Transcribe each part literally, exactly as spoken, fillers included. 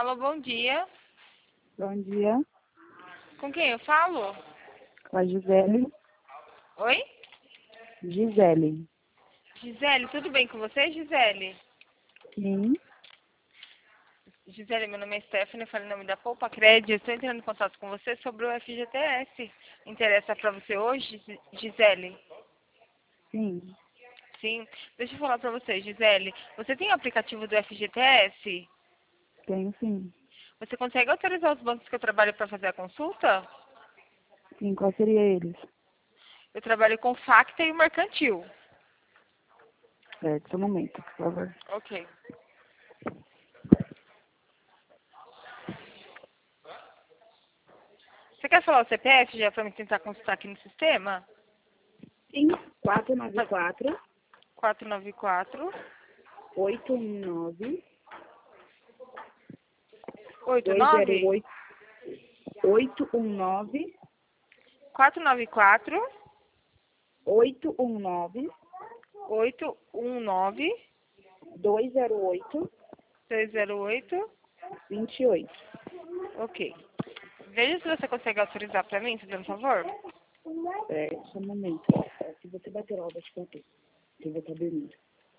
Alô, bom dia. Bom dia, Com quem eu falo? com a Gisele. Oi? Gisele. Gisele, tudo bem com você, Gisele? Sim, Gisele, meu nome é Stephanie, eu falo em nome da Poupa Crédito. Estou entrando em contato com você sobre o F G T S. Interessa para você hoje, Gi- Gisele? sim, Sim. Deixa eu falar para você, Gisele. Você tem o aplicativo do F G T S? tenho sim. Você consegue autorizar os bancos que eu trabalho para fazer a consulta? Sim, qual seria eles? Eu trabalho com o Facta e o Mercantil. Certo, só um momento, por favor. Ok. Você quer falar o C P F já para me tentar consultar aqui no sistema? Sim, quatro nove quatro, quatro nove quatro, oito um nove, oito dois zero nove, oito, oito um nove, quatro nove quatro, oito um nove, oito um nove, dois zero oito, dois zero oito. vinte e oito. Ok. Veja se você consegue autorizar para mim, por favor. Certo, só um momento. Se você bater lá, eu vou te contar. Você vai estar dormindo.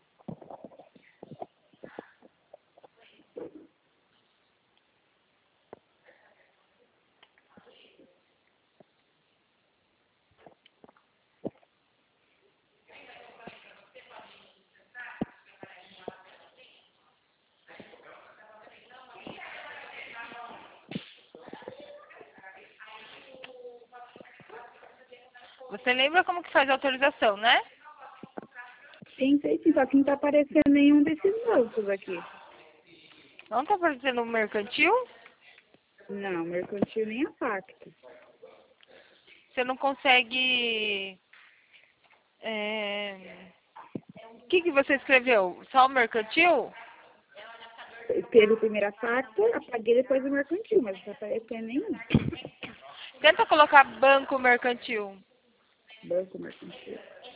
Você lembra como que faz a autorização, né? Sim, sei sim, só que não tá aparecendo nenhum desses bancos aqui. Não está aparecendo o mercantil? Não, mercantil nem a Pacto. Você não consegue... é, O que, que você escreveu? Só o mercantil? Eu escrevi primeiro a Pacto, apaguei depois o mercantil, mas não tá aparecendo nenhum. Tenta colocar banco mercantil. Banco mercantil.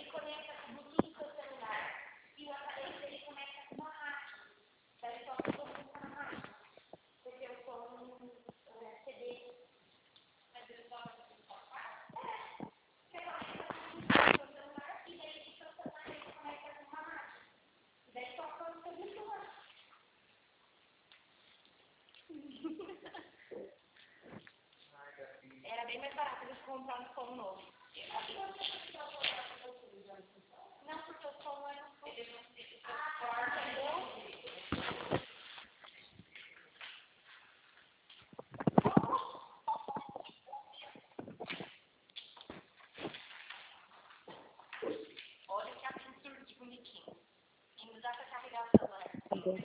Era bem mais barato eles comprar um pão novo. Não, porque o pão é no Olha que absurdo de bonitinho. E não dá pra carregar o celular. Agora.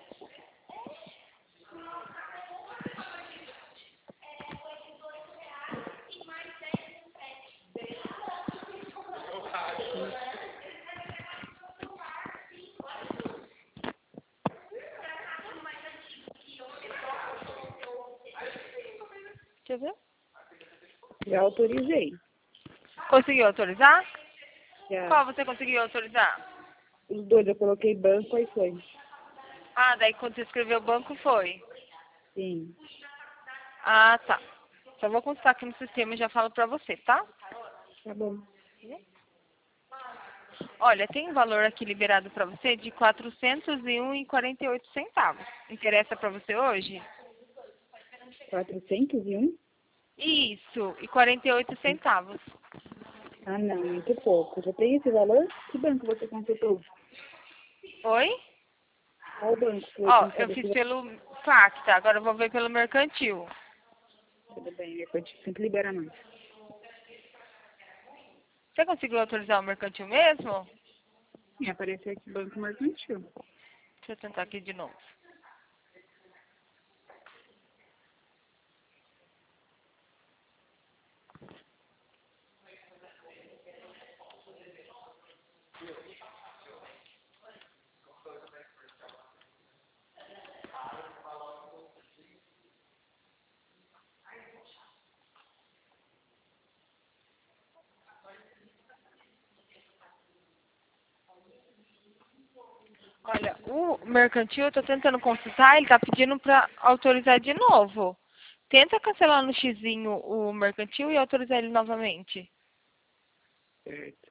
Deixa eu ver. Já autorizei. Conseguiu autorizar? Já. Qual você conseguiu autorizar? Os dois, eu coloquei banco, aí foi. Ah, daí quando você escreveu banco foi. Sim. Ah, tá. Só vou consultar aqui no sistema e já falo pra você, tá? Tá bom. Olha, tem um valor aqui liberado pra você de quatrocentos e um e quarenta e oito centavos. Interessa pra você hoje? quatrocentos e um? Isso, e quarenta e oito centavos. Ah, não, muito pouco. Já tem esse valor? Que banco você consultou? Oi? Qual banco foi Ó, que eu sabe fiz esse valor? pelo Facta, agora eu vou ver pelo Mercantil. Tudo bem, mercantil sempre libera mais. Você conseguiu autorizar o Mercantil mesmo? E apareceu aqui banco mercantil. Deixa eu tentar aqui de novo. Olha, o o mercantil, eu tô tentando consultar, ele tá pedindo pra autorizar de novo. Tenta cancelar no xizinho o mercantil e autorizar ele novamente. Certo.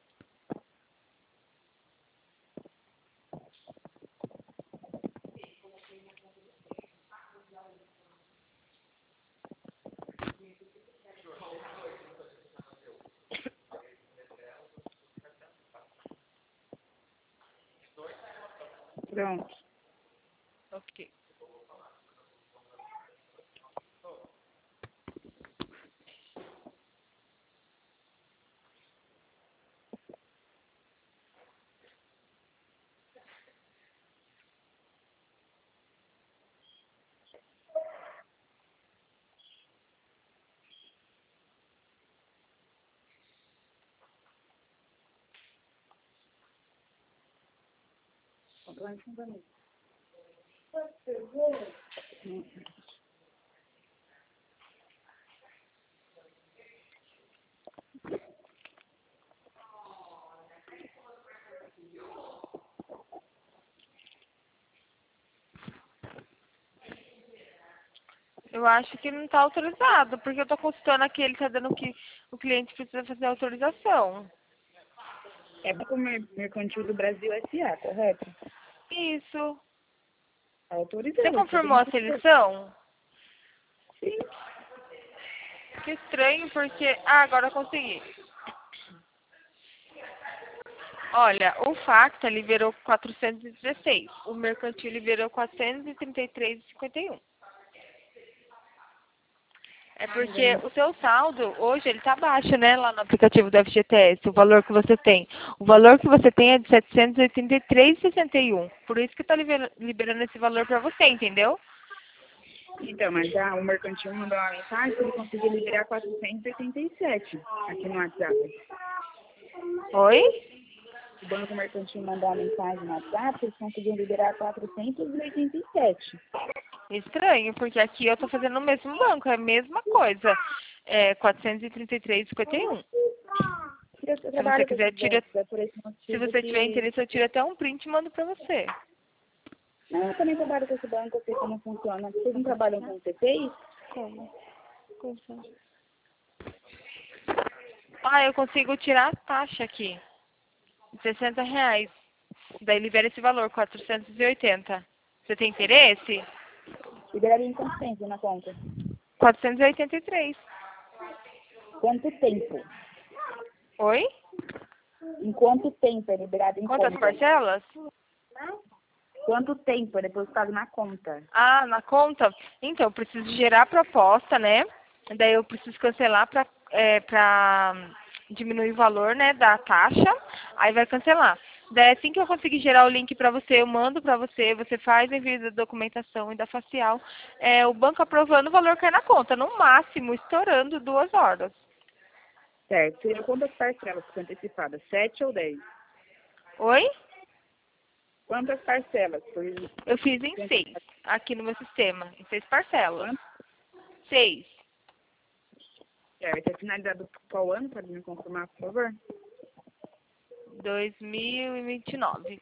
Pronto. Ok. Eu acho que não tá autorizado, porque eu tô consultando aqui, ele tá dando que o cliente precisa fazer autorização. É Banco Mer- Mercantil do Brasil S A, correto? Isso. Tá autorizado. Você confirmou a Você tem que- seleção? Sim. Que estranho, porque... Ah, agora eu consegui. Olha, o Facta liberou quatrocentos e dezesseis. O Mercantil liberou quatrocentos e trinta e três e cinquenta e um. É porque o seu saldo, hoje, ele tá baixo, né? Lá no aplicativo do F G T S, o valor que você tem. O valor que você tem é de setecentos e oitenta e três e sessenta e um. Por isso que tá libera- liberando esse valor pra você, entendeu? Então, mas já o mercantil mandou uma mensagem que ele conseguiu liberar quatrocentos e oitenta e sete aqui no WhatsApp. Oi? O Banco Mercantil mandou uma mensagem no WhatsApp que eles conseguiram liberar quatrocentos e oitenta e sete. Estranho, porque aqui eu tô fazendo no mesmo banco, é a mesma coisa. É quatrocentos e trinta e três e cinquenta e um. Eu Se você trabalho com quiser, esses tira... bancos, é por esse Se motivo você tiver que... interesse, eu tiro até um print e mando pra você. Não, eu também trabalho com esse banco, eu sei como funciona. Vocês não trabalham com T P I? Como? Como? Ah, eu consigo tirar a taxa aqui. sessenta reais. Daí libera esse valor, quatrocentos e oitenta. Você tem interesse? Liberaria em quanto tempo na conta? quatrocentos e oitenta e três. Quanto tempo? Oi? Em quanto tempo é liberado em Quantas conta? parcelas? Quanto tempo é depositado na conta? Ah, na conta? Então, eu preciso gerar a proposta, né? Daí eu preciso cancelar pra, é, pra diminuir o valor, né, da taxa. Aí vai cancelar. Daí assim que eu conseguir gerar o link pra você, eu mando pra você, você faz envio da documentação e da facial. É, o banco aprovando, o valor cai na conta. No máximo, estourando duas horas. Certo. Seriam quantas parcelas que são antecipadas? Sete ou dez? Oi? Quantas parcelas? Por... Eu fiz em seis, aqui no meu sistema, em seis parcelas. Quanto? Seis. Certo. É finalizado qual ano? Pode me confirmar, por favor? dois mil e vinte e nove.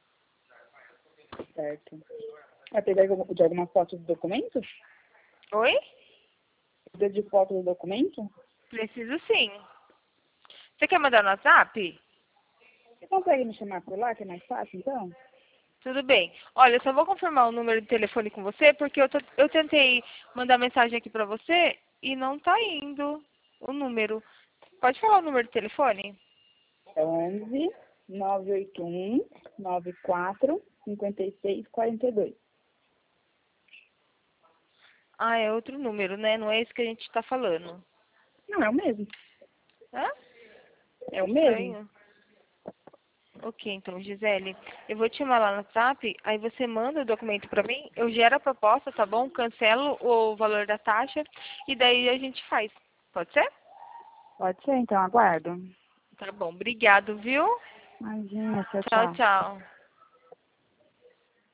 Certo. Vai precisar de alguma de alguma foto do documento? Oi? Precisa de foto do documento? Preciso sim. Você quer mandar no WhatsApp? Você consegue me chamar por lá, que é mais fácil, então? Tudo bem. Olha, eu só vou confirmar o número de telefone com você, porque eu, tô, eu tentei mandar mensagem aqui pra você e não tá indo o número. Pode falar o número de telefone? É onze, nove oito um, nove quatro, cinco seis, quatro dois. Ah, é outro número, né? Não é esse que a gente tá falando. Não, é o mesmo. Hã? É o mesmo. Estranho. Ok, então, Gisele, eu vou te chamar lá no WhatsApp, aí você manda o documento pra mim, eu gero a proposta, tá bom? Cancelo o valor da taxa e daí a gente faz. Pode ser? Pode ser, então, aguardo. Tá bom, obrigado, viu? Imagina, tchau, Tchau, tchau. tchau.